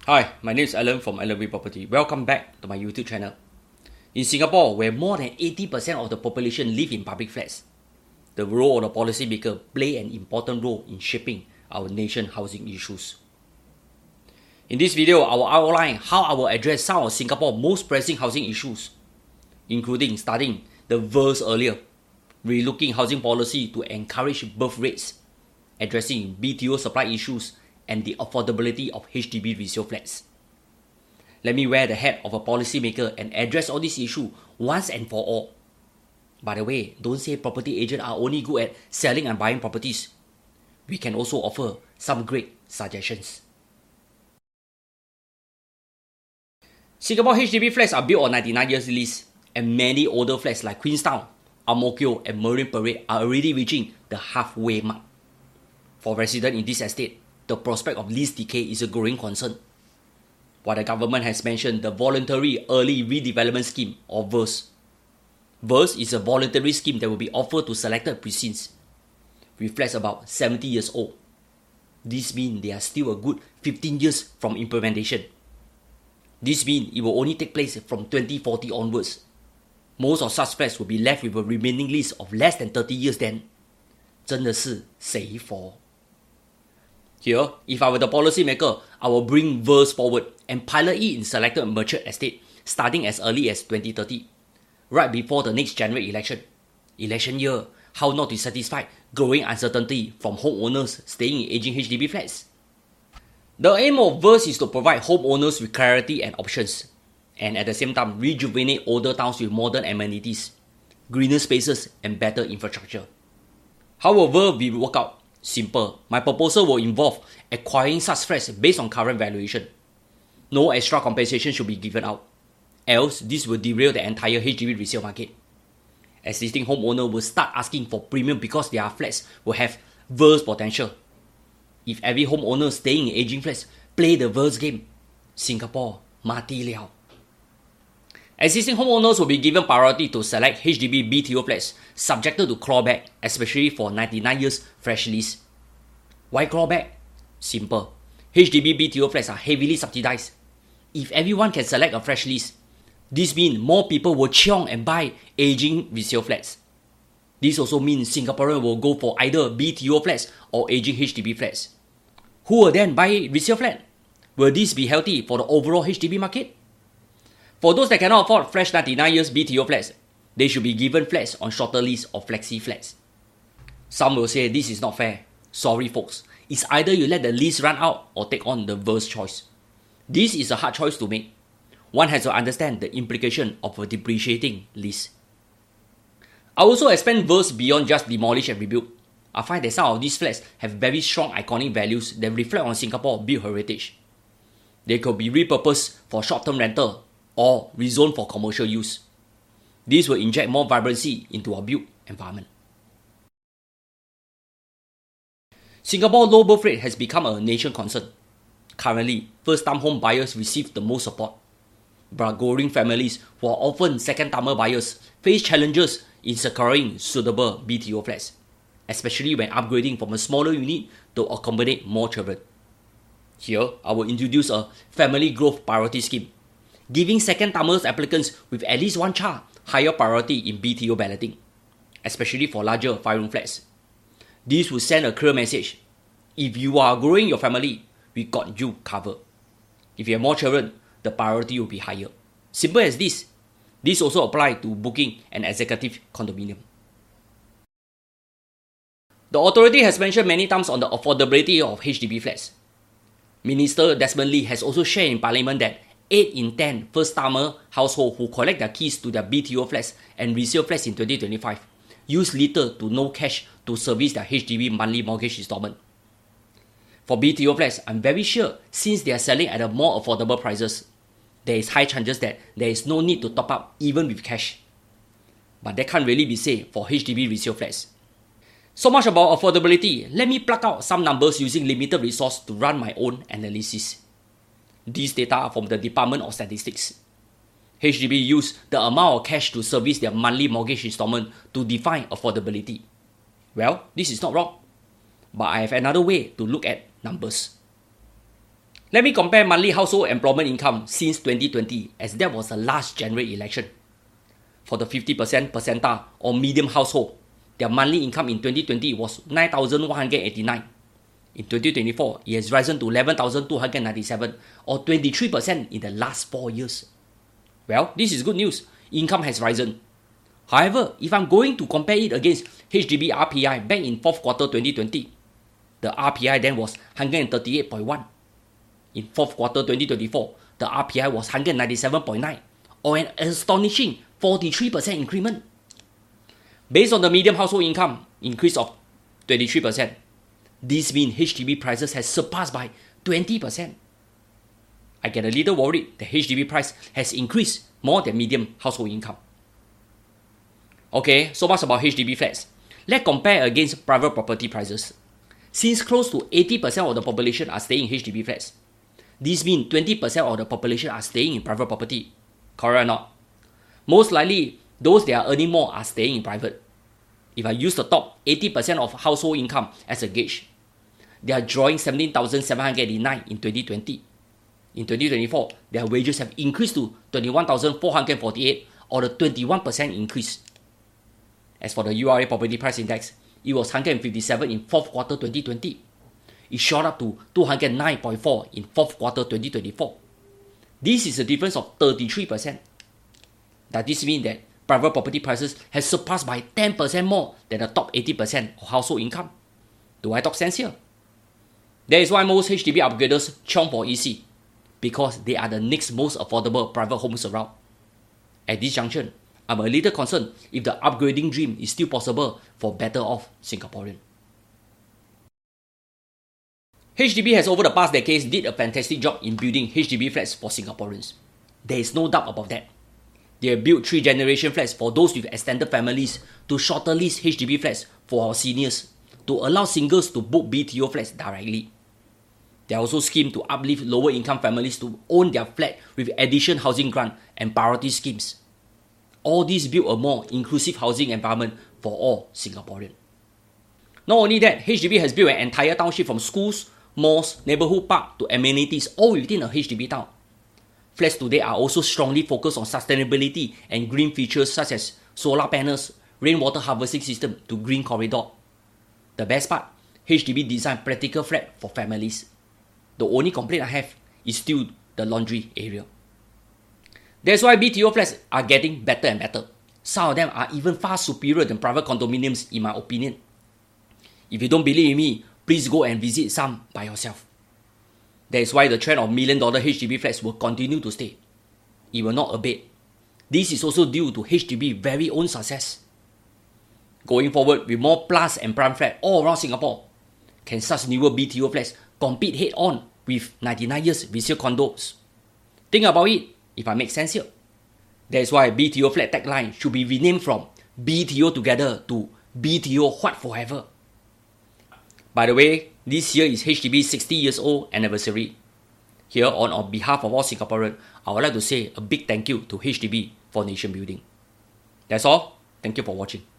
Hi, my name is Alan from LV Property. Welcome back to my YouTube channel. In Singapore, where more than 80% of the population live in public flats, the role of the policymaker play an important role in shaping our nation's housing issues. In this video, I will outline how I will address some of Singapore's most pressing housing issues, including starting the verse earlier, relooking housing policy to encourage birth rates, addressing BTO supply issues, and the affordability of HDB resale flats. Let me wear the hat of a policymaker and address all these issues once and for all. By the way, don't say property agents are only good at selling and buying properties. We can also offer some great suggestions. Singapore HDB flats are built on 99 years lease, and many older flats like Queenstown, Ang Mo Kio, and Marine Parade are already reaching the halfway mark. For residents in this estate, the prospect of lease decay is a growing concern. While the government has mentioned the Voluntary Early Redevelopment Scheme, or VERS. VERS is a voluntary scheme that will be offered to selected precincts with flats about 70 years old. This means they are still a good 15 years from implementation. This means it will only take place from 2040 onwards. Most of such flats will be left with a remaining lease of less than 30 years then. 真的是谁佛? Here, if I were the policymaker, I will bring VERS forward and pilot it in selected mature estate starting as early as 2030, right before the next general election. Election year, how not to satisfy growing uncertainty from homeowners staying in aging HDB flats? The aim of VERS is to provide homeowners with clarity and options, and at the same time rejuvenate older towns with modern amenities, greener spaces, and better infrastructure. How will VERS be worked out? Simple. My proposal will involve acquiring such flats based on current valuation. No extra compensation should be given out. Else, this will derail the entire HDB resale market. Existing homeowners will start asking for premium because their flats will have VERS potential. If every homeowner staying in aging flats play the VERS game, Singapore mati liao. Existing homeowners will be given priority to select HDB BTO flats subjected to clawback, especially for 99 years fresh lease. Why clawback? Simple. HDB BTO flats are heavily subsidized. If everyone can select a fresh lease, this means more people will chiong and buy aging resale flats. This also means Singaporeans will go for either BTO flats or aging HDB flats. Who will then buy resale flat? Will this be healthy for the overall HDB market? For those that cannot afford fresh 99 years BTO flats, they should be given flats on shorter lease or flexi flats. Some will say this is not fair. Sorry folks, it's either you let the lease run out or take on the VERS choice. This is a hard choice to make. One has to understand the implication of a depreciating lease. I also expand VERS beyond just demolish and rebuild. I find that some of these flats have very strong iconic values that reflect on Singapore's built heritage. They could be repurposed for short-term rental or rezoned for commercial use. This will inject more vibrancy into our built environment. Singapore's low birth rate has become a nation concern. Currently, first-time home buyers receive the most support. But growing families who are often second-timer buyers face challenges in securing suitable BTO flats, especially when upgrading from a smaller unit to accommodate more children. Here, I will introduce a family growth priority scheme, giving second-timers applicants with at least one child higher priority in BTO balloting, especially for larger 5-room flats. This will send a clear message. If you are growing your family, we got you covered. If you have more children, the priority will be higher. Simple as this. This also applies to booking an executive condominium. The authority has mentioned many times on the affordability of HDB flats. Minister Desmond Lee has also shared in Parliament that 8 in 10 first-timer households who collect their keys to their BTO flats and resale flats in 2025 use little to no cash to service their HDB monthly mortgage installment. For BTO flats, I'm very sure since they are selling at a more affordable prices, there is high chances that there is no need to top up even with cash. But that can't really be said for HDB resale flats. So much about affordability, let me pluck out some numbers using limited resource to run my own analysis. These data are from the Department of Statistics. HDB use the amount of cash to service their monthly mortgage installment to define affordability. Well, this is not wrong. But I have another way to look at numbers. Let me compare monthly household employment income since 2020, as that was the last general election. For the 50% percentile or medium household, their monthly income in 2020 was 9,189. In 2024, it has risen to 11,297, or 23% in the last 4 years. Well, this is good news. Income has risen. However, if I'm going to compare it against HDB RPI back in 4th quarter 2020, the RPI then was 138.1. In 4th quarter 2024, the RPI was 197.9, or an astonishing 43% increment. Based on the median household income increase of 23%, this means HDB prices has surpassed by 20%. I get a little worried that HDB price has increased more than median household income. Okay, so much about HDB flats. Let's compare against private property prices. Since close to 80% of the population are staying in HDB flats, this means 20% of the population are staying in private property. Correct or not? Most likely, those that are earning more are staying in private. If I use the top 80% of household income as a gauge, they are drawing 17,789 in 2020. In 2024, their wages have increased to 21,448, or a 21% increase. As for the URA Property Price Index, it was 157 in 4th quarter 2020. It shot up to 209.4 in 4th quarter 2024. This is a difference of 33%. Does this mean that private property prices has surpassed by 10% more than the top 80% of household income? Do I talk sense here? That is why most HDB upgraders chomp for EC, because they are the next most affordable private homes around. At this junction, I'm a little concerned if the upgrading dream is still possible for better off Singaporeans. HDB has over the past decades did a fantastic job in building HDB flats for Singaporeans. There is no doubt about that. They have built 3-generation flats for those with extended families, to shorter lease HDB flats for our seniors, to allow singles to book BTO flats directly. There are also schemes to uplift lower income families to own their flat with addition housing grant and priority schemes. All these build a more inclusive housing environment for all Singaporeans. Not only that, HDB has built an entire township from schools, malls, neighborhood park to amenities all within a HDB town. Flats today are also strongly focused on sustainability and green features such as solar panels, rainwater harvesting system to green corridor. The best part, HDB designed practical flat for families. The only complaint I have is still the laundry area. That's why BTO flats are getting better and better. Some of them are even far superior than private condominiums in my opinion. If you don't believe me, please go and visit some by yourself. That is why the trend of $1 million HDB flats will continue to stay. It will not abate. This is also due to HDB's very own success. Going forward with more plus and prime flats all around Singapore, can such newer BTO flats compete head-on with 99 years resale condos? Think about it, if I make sense here. That is why BTO flat tagline should be renamed from BTO Together to BTO What Forever. By the way, this year is HDB's 60 years old anniversary. Here on behalf of all Singaporeans, I would like to say a big thank you to HDB for nation building. That's all. Thank you for watching.